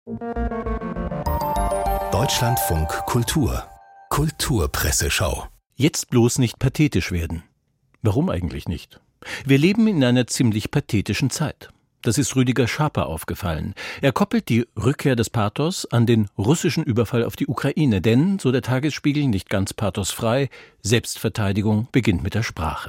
Deutschlandfunk Kultur Kulturpresseschau. Jetzt bloß nicht pathetisch werden. Warum eigentlich nicht? Wir leben in einer ziemlich pathetischen Zeit. Das ist Rüdiger Schaper aufgefallen. Er koppelt die Rückkehr des Pathos an den russischen Überfall auf die Ukraine. Denn, so der Tagesspiegel, nicht ganz pathosfrei, Selbstverteidigung beginnt mit der Sprache.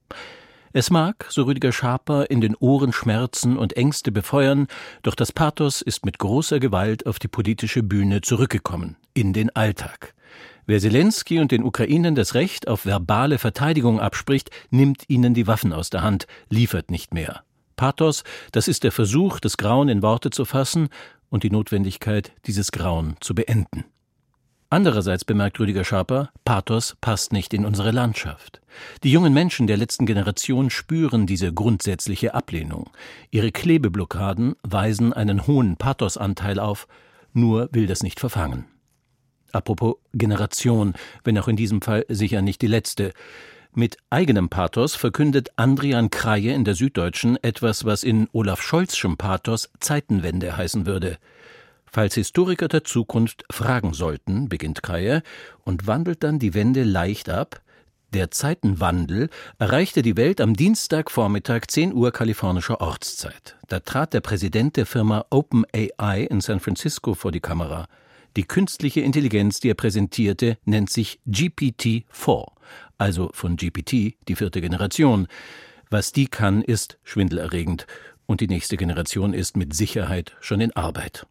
Es mag, so Rüdiger Schaper, in den Ohren Schmerzen und Ängste befeuern, doch das Pathos ist mit großer Gewalt auf die politische Bühne zurückgekommen, in den Alltag. Wer Zelensky und den Ukrainern das Recht auf verbale Verteidigung abspricht, nimmt ihnen die Waffen aus der Hand, liefert nicht mehr. Pathos, das ist der Versuch, das Grauen in Worte zu fassen und die Notwendigkeit, dieses Grauen zu beenden. Andererseits bemerkt Rüdiger Schaper, Pathos passt nicht in unsere Landschaft. Die jungen Menschen der letzten Generation spüren diese grundsätzliche Ablehnung. Ihre Klebeblockaden weisen einen hohen Pathosanteil auf, nur will das nicht verfangen. Apropos Generation, wenn auch in diesem Fall sicher nicht die letzte. Mit eigenem Pathos verkündet Andrian Kraie in der Süddeutschen etwas, was in Olaf Scholz'schem Pathos Zeitenwende heißen würde. Falls Historiker der Zukunft fragen sollten, beginnt Kraie und wandelt dann die Wende leicht ab. Der Zeitenwandel erreichte die Welt am Dienstagvormittag 10 Uhr kalifornischer Ortszeit. Da trat der Präsident der Firma OpenAI in San Francisco vor die Kamera. Die künstliche Intelligenz, die er präsentierte, nennt sich GPT-4, also von GPT die 4. Generation. Was die kann, ist schwindelerregend und die nächste Generation ist mit Sicherheit schon in Arbeit.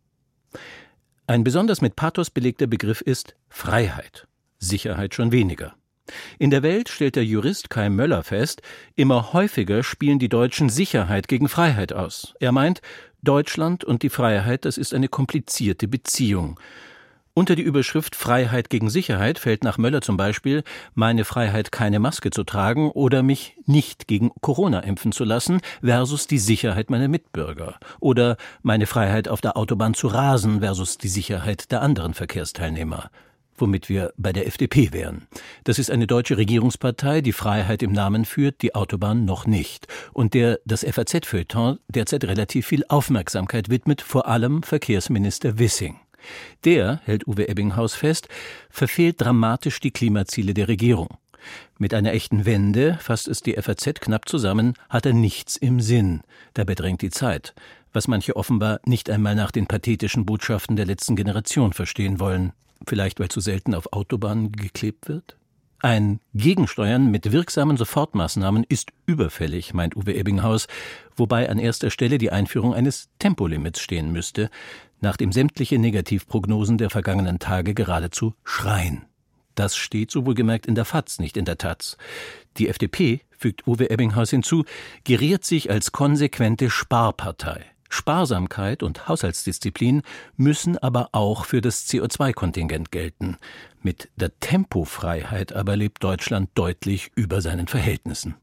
Ein besonders mit Pathos belegter Begriff ist Freiheit, Sicherheit schon weniger. In der Welt stellt der Jurist Kai Möller fest, immer häufiger spielen die Deutschen Sicherheit gegen Freiheit aus. Er meint, Deutschland und die Freiheit, das ist eine komplizierte Beziehung. Unter die Überschrift Freiheit gegen Sicherheit fällt nach Möller zum Beispiel meine Freiheit, keine Maske zu tragen oder mich nicht gegen Corona impfen zu lassen versus die Sicherheit meiner Mitbürger oder meine Freiheit, auf der Autobahn zu rasen versus die Sicherheit der anderen Verkehrsteilnehmer. Womit wir bei der FDP wären. Das ist eine deutsche Regierungspartei, die Freiheit im Namen führt, die Autobahn noch nicht. Und der das FAZ-Feuilleton derzeit relativ viel Aufmerksamkeit widmet, vor allem Verkehrsminister Wissing. Der, hält Uwe Ebbinghaus fest, verfehlt dramatisch die Klimaziele der Regierung. Mit einer echten Wende, fasst es die FAZ knapp zusammen, hat er nichts im Sinn. Dabei drängt die Zeit, was manche offenbar nicht einmal nach den pathetischen Botschaften der letzten Generation verstehen wollen. Vielleicht, weil zu selten auf Autobahnen geklebt wird? Ein Gegensteuern mit wirksamen Sofortmaßnahmen ist überfällig, meint Uwe Ebbinghaus, wobei an erster Stelle die Einführung eines Tempolimits stehen müsste, nachdem sämtliche Negativprognosen der vergangenen Tage geradezu schreien. Das steht so wohlgemerkt in der FAZ, nicht in der Taz. Die FDP, fügt Uwe Ebbinghaus hinzu, geriert sich als konsequente Sparpartei. Sparsamkeit und Haushaltsdisziplin müssen aber auch für das CO2-Kontingent gelten. Mit der Tempofreiheit aber lebt Deutschland deutlich über seinen Verhältnissen.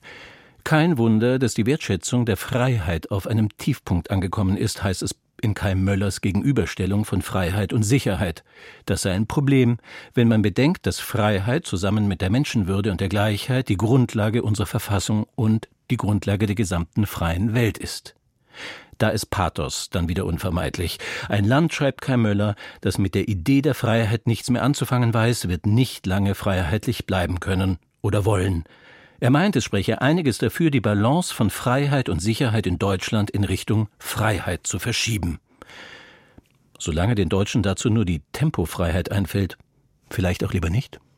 Kein Wunder, dass die Wertschätzung der Freiheit auf einem Tiefpunkt angekommen ist, heißt es in Kai Möllers Gegenüberstellung von Freiheit und Sicherheit. Das sei ein Problem, wenn man bedenkt, dass Freiheit zusammen mit der Menschenwürde und der Gleichheit die Grundlage unserer Verfassung und die Grundlage der gesamten freien Welt ist. Da ist Pathos dann wieder unvermeidlich. Ein Land, schreibt Kai Möller, das mit der Idee der Freiheit nichts mehr anzufangen weiß, wird nicht lange freiheitlich bleiben können oder wollen. Er meint, es spreche einiges dafür, die Balance von Freiheit und Sicherheit in Deutschland in Richtung Freiheit zu verschieben. Solange den Deutschen dazu nur die Tempofreiheit einfällt, vielleicht auch lieber nicht.